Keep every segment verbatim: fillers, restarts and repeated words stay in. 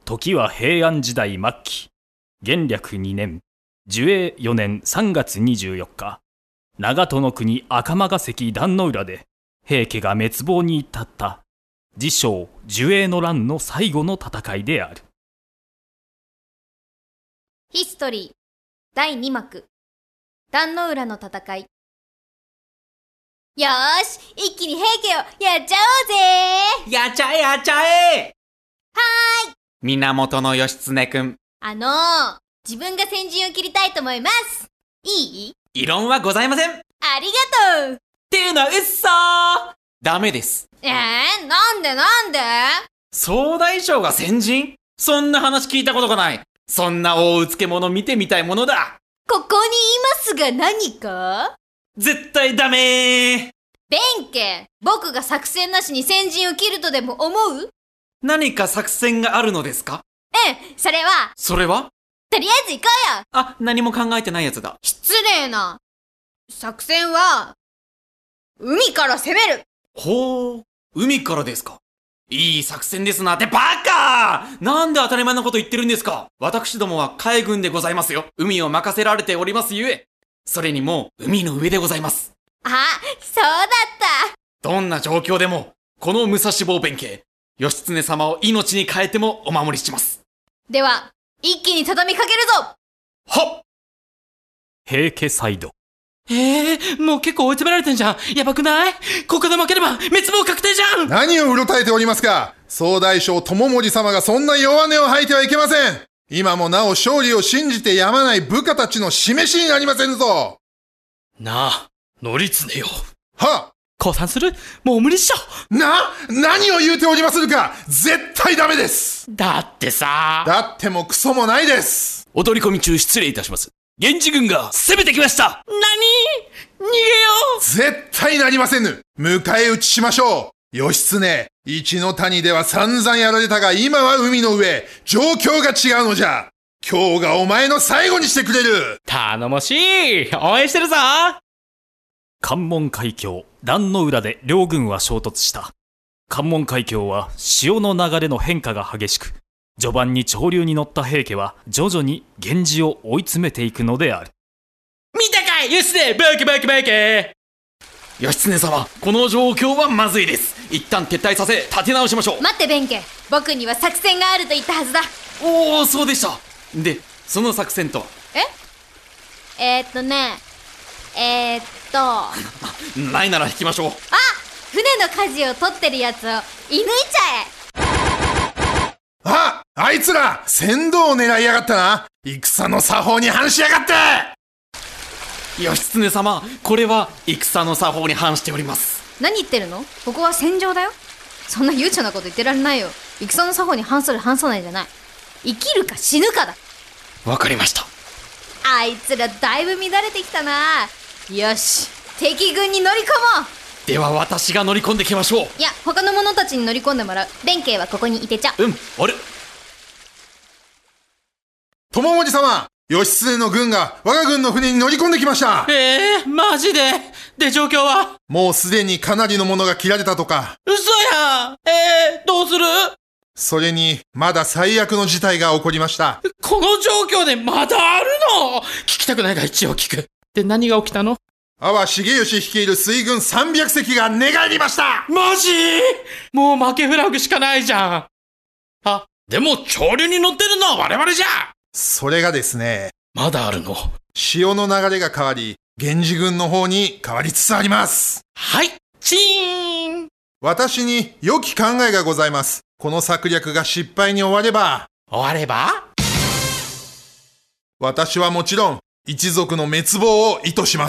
時は平安時代末期、元暦にねん、寿永よねんさんがつにじゅうよっか、長門の国赤間ヶ関壇の浦で、平家が滅亡に至った、自称寿永の乱の最後の戦いである。 ヒストリーだいにまく、壇の浦の戦い。よーし、一気に平家をやっちゃおうぜ。 やっちゃえやっちゃえ。 はーい。 源義経くん。 あのー、自分が先陣を切りたいと思います。いい？ 異論はございません。 ありがとう。 っていうのはうっそー。ダメです。 えー、なんでなんで？ 総大将が先陣？そんな話聞いたことがない。そんな大うつけ者見てみたいものだ。 ここにいますが何か？ 絶対ダメー。 弁慶、僕が作戦なしに先陣を切るとでも思う？ 何か作戦があるのですか？ うん、それは。 それは？ とりあえず行こうよ。 あ、何も考えてないやつだ。 失礼な。作戦は、海から攻める。 ほう、海からですか。いい作戦ですなってバカー！なんで当たり前のこと言ってるんですか。私どもは海軍でございますよ。海を任せられておりますゆえ。それにもう海の上でございます。 あ、そうだった。 どんな状況でも、この武蔵坊弁慶、義経様を命に変えてもお守りします。 では、一気に畳みかけるぞ。 はっ。 平家サイド。 えー、もう結構追い詰められてんじゃん。やばくない？ここで負ければ滅亡確定じゃん。 何をうろたえておりますか。総大将友盛様がそんな弱音を吐いてはいけません。今もなお勝利を信じてやまない部下たちの示しになりませんぞ。 なあ、則常よ。 はっ。 降参する？もう無理っしょ。 な、何を言うておりまするか。絶対ダメです。 だってさ。 だってもクソもないです。 お取り込み中失礼いたします。源氏軍が攻めてきました。 何？逃げよう。 絶対なりませぬ。迎え撃ちしましょう。義経、一の谷では散々やられたが、今は海の上、状況が違うのじゃ。今日がお前の最後にしてくれる。 頼もしい。応援してるぞ。 関門海峡、壇の浦で両軍は衝突した。関門海峡は潮の流れの変化が激しく、序盤に潮流に乗った平家は徐々に源氏を追い詰めていくのである。 見たかい義経、バキバキバキ。 義経様、この状況はまずいです。一旦撤退させ、立て直しましょう。 待って弁慶、僕には作戦があると言ったはずだ。 おお、そうでした。で、その作戦とは？ ええー、っとねえー、っとないなら引きましょう。 あ、船の舵を取ってるやつを射抜いちゃえ。 あ、あいつら船頭を狙いやがったな。戦の作法に反しやがって。 義経様、これは戦の作法に反しております。 何言ってるの？ここは戦場だよ。そんな悠長なこと言ってられないよ。戦の作法に反する反さないじゃない。生きるか死ぬかだ。 わかりました。 あいつらだいぶ乱れてきたな。よし、敵軍に乗り込もう。 では私が乗り込んできましょう。 いや、他の者たちに乗り込んでもらう。弁慶はここにいてちゃ。 うん、あれ友盛様、義経の軍が我が軍の船に乗り込んできました。 えー、マジで？で、状況は？ もうすでにかなりのものが切られたとか。 嘘やん。えー、どうする？ それに、まだ最悪の事態が起こりました。 この状況でまだあるの？聞きたくないが一応聞く。で、何が起きたの？ 阿波重義率いる水軍さんびゃくせきが寝返りました。 マジ？もう負けフラグしかないじゃん。あ、でも潮流に乗ってるのは我々じゃ。 それがですね。 まだあるの？ 潮の流れが変わり、源氏軍の方に変わりつつあります。 はい、チーン。 私に良き考えがございます。この策略が失敗に終われば、 終われば？ 私はもちろん、一族の滅亡を意図します。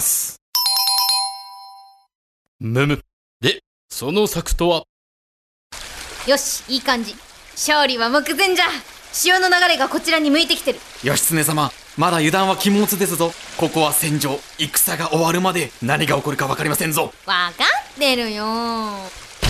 むむ。で、その策とは？ よし、いい感じ。勝利は目前じゃ。潮の流れがこちらに向いてきてる。 義経様、まだ油断は禁物ですぞ。ここは戦場。戦が終わるまで何が起こるか分かりませんぞ。 わかってるよ。うわ、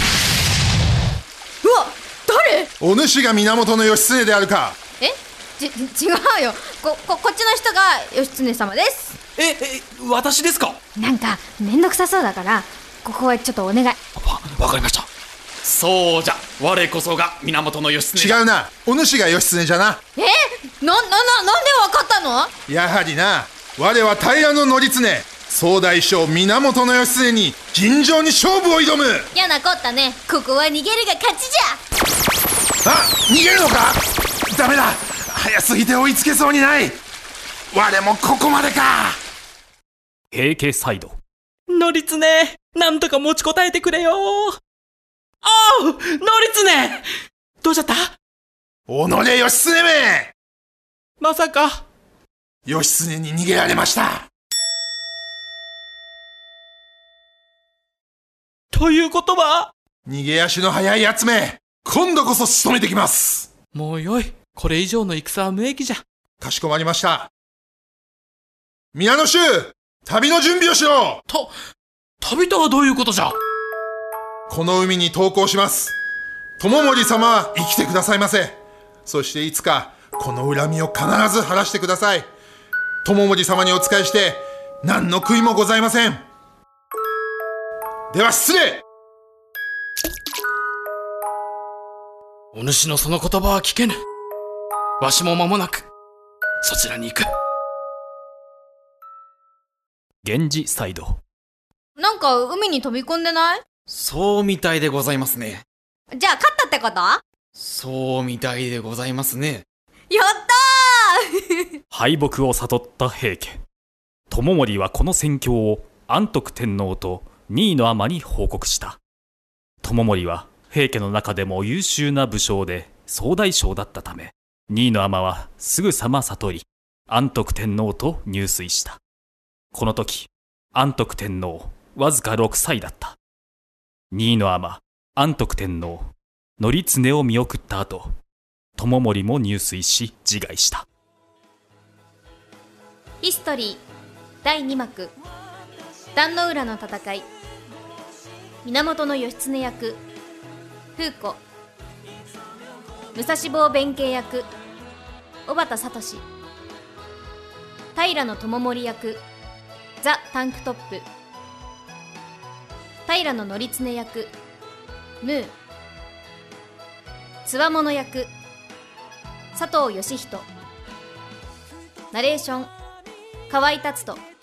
誰？ お主が源義経であるか。 え？ち、違うよ。こ、こ、こっちの人が義経様です。 え、え、私ですか？ なんかめんどくさそうだから、ここはちょっとお願い。わ、 わかりました。 そうじゃ、我こそが源義経。 違うな、お主が義経じゃな。 えな、な、な、なんでわかったの？ やはりな、我は平頼経、総大将源義経に尋常に勝負を挑む。 やなこったね。ここは逃げるが勝ちじゃ。 あ、逃げるのか？ダメだ、早すぎて追いつけそうにない。我もここまでか。 平家サイド。 則経、なんとか持ちこたえてくれよ。ああ、則経、どうじゃった？ おのれ義経め。 まさか。 義経に逃げられました。 ということは、 逃げ足の速いやつめ、今度こそ仕留めてきます。 もうよい。これ以上の戦は無益じゃ。 かしこまりました。宮野衆、旅の準備をしろ。 と、旅とはどういうことじゃ？ この海に投降します。友盛様は生きてくださいませ。そしていつかこの恨みを必ず晴らしてください。友盛様にお仕えして何の悔いもございません。では失礼。 お主のその言葉は聞けぬ。わしも間もなくそちらに行く。 源氏サイド。 なんか海に飛び込んでない？ そうみたいでございますね。 じゃあ勝ったってこと？やっそうみたいでございますね。 たー敗北を悟った平家。友盛はこの戦況を安徳天皇と新野尼に報告した。友盛は平家の中でも優秀な武将で総大将だったため、新野尼はすぐさま悟り、安徳天皇と入水した。この時、安徳天皇わずかろくさいだった。新野尼、安徳天皇、則経を見送った後、友盛も入水し自害した。 ヒストリーだいに幕壇ノ浦の戦い。源義経役風子、武蔵坊弁慶役小畑聡、平智盛役ザ・タンクトップ、平則経役ムー、つわもの役佐藤義人、ナレーション河合達人。